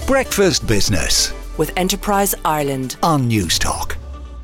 Breakfast Business with Enterprise Ireland on Newstalk.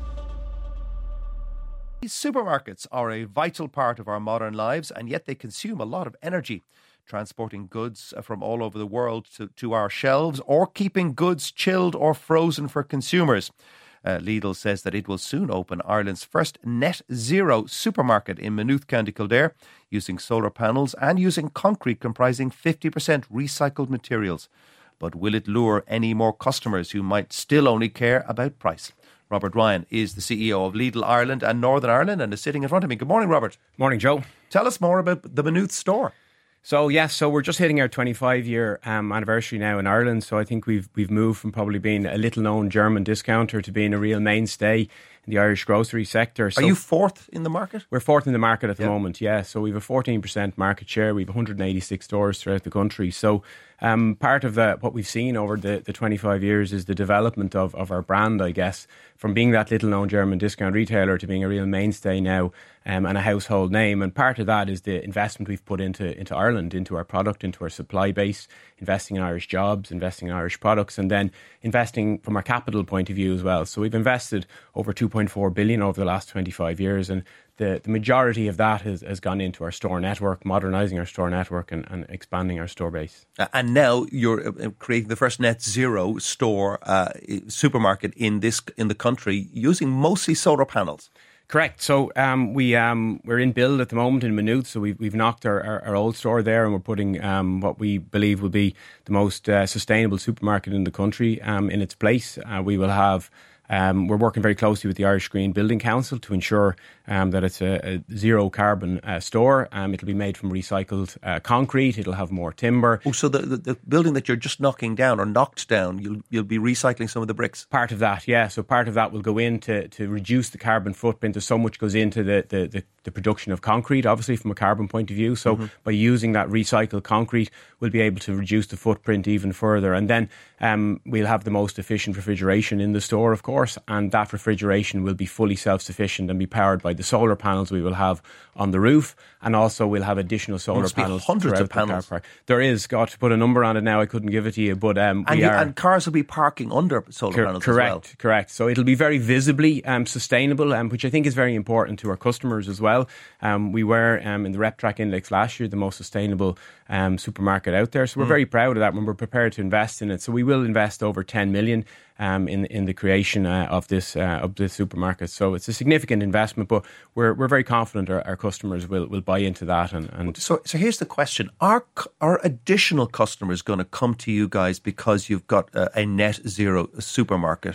Supermarkets are a vital part of our modern lives, and yet they consume a lot of energy, transporting goods from all over the world to our shelves, or keeping goods chilled or frozen for consumers. Lidl says that it will soon open Ireland's first net zero supermarket in Maynooth, County Kildare, using solar panels and using concrete comprising 50% recycled materials. But will it lure any more customers who might still only care about price? Robert Ryan is the CEO of Lidl Ireland and Northern Ireland and is sitting in front of me. Good morning, Robert. Morning, Joe. Tell us more about the Maynooth store. So we're just hitting our 25-year anniversary now in Ireland. So I think we've moved from probably being a little-known German discounter to being a real mainstay in the Irish grocery sector. So are you fourth in the market? We're fourth in the market at the moment, yeah. So we have a 14% market share. We have 186 stores throughout the country. So part of what we've seen over the 25 years is the development of our brand, I guess, from being that little-known German discount retailer to being a real mainstay now and a household name. And part of that is the investment we've put into Ireland, into our product, into our supply base, investing in Irish jobs, investing in Irish products, and then investing from our capital point of view as well. So we've invested over 2.4 billion over the last 25 years, and the majority of that has gone into our store network, modernising our store network and expanding our store base. And now you're creating the first net zero store supermarket in the country using mostly solar panels. Correct. So we're in build at the moment in Maynooth. So we've knocked our old store there, and we're putting what we believe will be the most sustainable supermarket in the country in its place. We will have. We're working very closely with the Irish Green Building Council to ensure that it's a zero carbon store. It'll be made from recycled concrete. It'll have more timber. Oh, so the building that you're just knocking down or knocked down, you'll be recycling some of the bricks? Part of that, yeah. So part of that will go in to reduce the carbon footprint. There's so much goes into the production of concrete, obviously, from a carbon point of view. So by using that recycled concrete, we'll be able to reduce the footprint even further. And then we'll have the most efficient refrigeration in the store, of course, and that refrigeration will be fully self-sufficient and be powered by the solar panels we will have on the roof, and also we'll have additional solar panels. Hundreds of panels. The car park. There is. Got to put a number on it now. I couldn't give it to you, but and cars will be parking under solar panels as well. Correct. So it'll be very visibly sustainable, which I think is very important to our customers as well. We were in the RepTrak Index last year the most sustainable supermarket out there. So we're very proud of that when we're prepared to invest in it. So we will invest over 10 million in the creation of this supermarket. So it's a significant investment, but we're very confident our customers will buy into that. And so here's the question: Are additional customers going to come to you guys because you've got a net zero supermarket?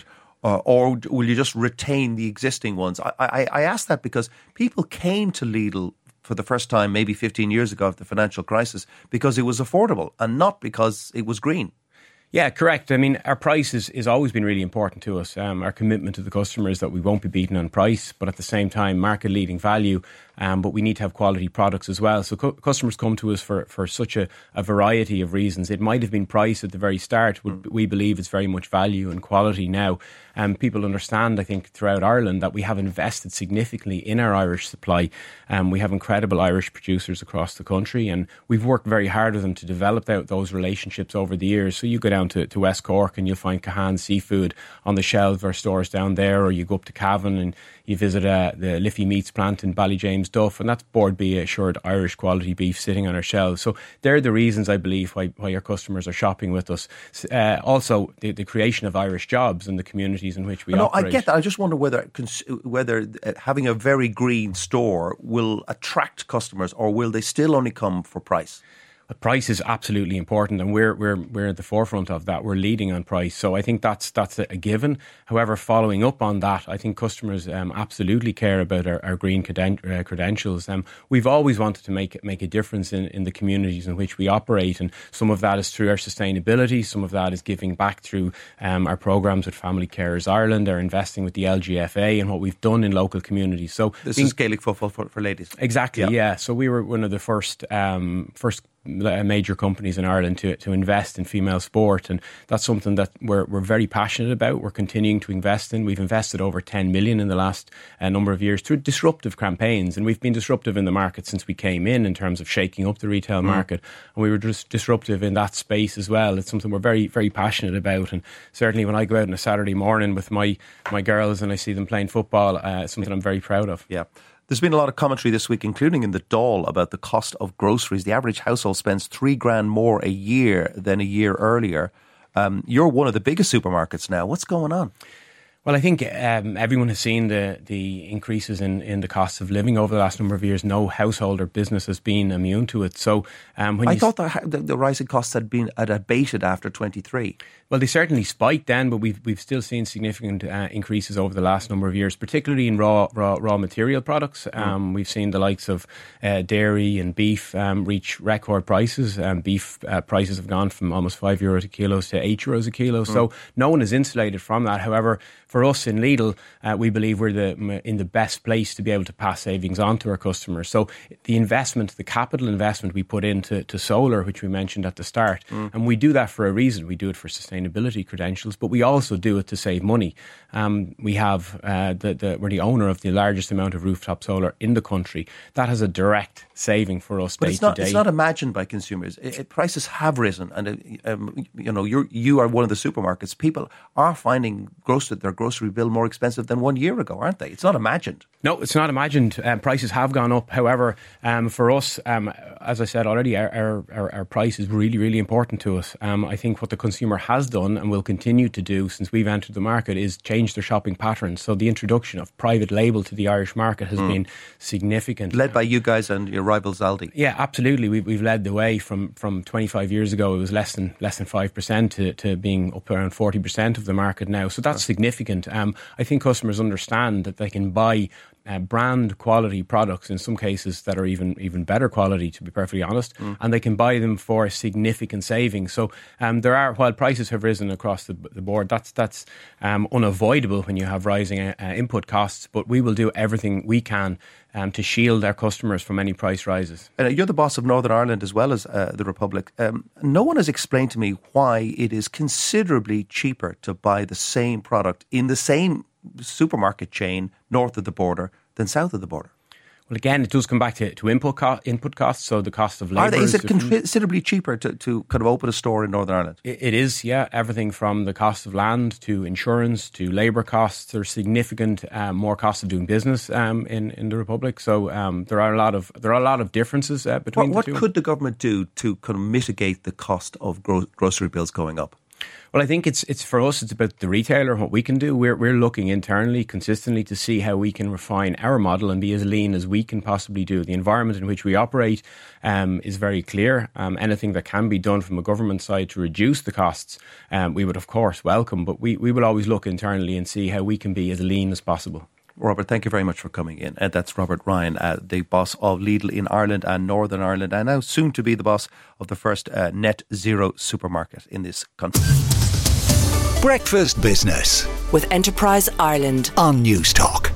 Or will you just retain the existing ones? I ask that because people came to Lidl for the first time maybe 15 years ago after the financial crisis because it was affordable and not because it was green. Yeah, correct. I mean, our price is always been really important to us. Our commitment to the customer is that we won't be beaten on price, but at the same time, market-leading value. But we need to have quality products as well. So customers come to us for such a variety of reasons. It might have been price at the very start. We believe it's very much value and quality now. People understand, I think, throughout Ireland that we have invested significantly in our Irish supply. We have incredible Irish producers across the country, and we've worked very hard with them to develop those relationships over the years. So you go down to West Cork and you'll find Cahan Seafood on the shelves of our stores down there, or you go up to Cavan and you visit the Liffey Meats plant in Ballyjames Duff, and that's Board B assured Irish quality beef sitting on our shelves. So they're the reasons, I believe, why our customers are shopping with us. Also, the creation of Irish jobs in the communities in which we operate. I get that. I just wonder whether having a very green store will attract customers, or will they still only come for price? Price is absolutely important, and we're at the forefront of that. We're leading on price, so I think that's a given. However, following up on that, I think customers absolutely care about our green credentials. We've always wanted to make a difference in the communities in which we operate, and some of that is through our sustainability. Some of that is giving back through our programs with Family Carers Ireland, our investing with the LGFA, and what we've done in local communities. So this is Gaelic football for ladies. Exactly, yeah. So we were one of the first major companies in Ireland to invest in female sport, and that's something that we're very passionate about. We're continuing to invest in. We've invested over 10 million in the last number of years through disruptive campaigns, and we've been disruptive in the market since we came in terms of shaking up the retail market, and we were just disruptive in that space as well. It's something we're very, very passionate about, and certainly when I go out on a Saturday morning with my girls and I see them playing football, it's something I'm very proud of. Yeah. There's been a lot of commentary this week, including in the Dáil, about the cost of groceries. The average household spends $3,000 more a year than a year earlier. You're one of the biggest supermarkets now. What's going on? Well, I think everyone has seen the increases in the cost of living over the last number of years. No household or business has been immune to it. So, I thought the rising costs had abated after 23. Well, they certainly spiked then, but we've still seen significant increases over the last number of years, particularly in raw material products. We've seen the likes of dairy and beef reach record prices. Beef prices have gone from almost €5 a kilo to €8 a kilo. So no one is insulated from that. However, for us in Lidl, we believe we're in the best place to be able to pass savings on to our customers. So the capital investment we put into solar, which we mentioned at the start, and we do that for a reason. We do it for sustainability credentials, but we also do it to save money. We have we're the owner of the largest amount of rooftop solar in the country. That has a direct saving for us day to day. It's not imagined by consumers. Prices have risen, and you are one of the supermarkets. People are finding their grocery bill more expensive than 1 year ago, aren't they? It's not imagined. No, it's not imagined. Prices have gone up. However, for us, as I said already, our price is really, really important to us. I think what the consumer has done and will continue to do since we've entered the market is change their shopping patterns. So the introduction of private label to the Irish market has been significant. Led by you guys and your rivals Aldi. Yeah, absolutely. We've led the way from 25 years ago. It was less than 5% to being up around 40% of the market now. So that's significant. I think customers understand that they can buy brand quality products in some cases that are even better quality, to be perfectly honest, and they can buy them for significant savings. So while prices have risen across the board, that's unavoidable when you have rising input costs, but we will do everything we can to shield our customers from any price rises. You're the boss of Northern Ireland as well as the Republic. No one has explained to me why it is considerably cheaper to buy the same product in the same supermarket chain north of the border than south of the border. Well, again, it does come back to input costs, so the cost of labour. Is it considerably cheaper to kind of open a store in Northern Ireland? It is, yeah. Everything from the cost of land to insurance to labour costs. There's significant more costs of doing business in the Republic. So there are a lot of differences between the two. What could the government do to kind of mitigate the cost of grocery bills going up? Well, I think it's for us, it's about the retailer and what we can do. We're looking internally consistently to see how we can refine our model and be as lean as we can possibly do. The environment in which we operate is very clear. Anything that can be done from a government side to reduce the costs, we would of course welcome, but we will always look internally and see how we can be as lean as possible. Robert, thank you very much for coming in. That's Robert Ryan, the boss of Lidl in Ireland and Northern Ireland, and now soon to be the boss of the first net zero supermarket in this country. Breakfast Business with Enterprise Ireland on News Talk.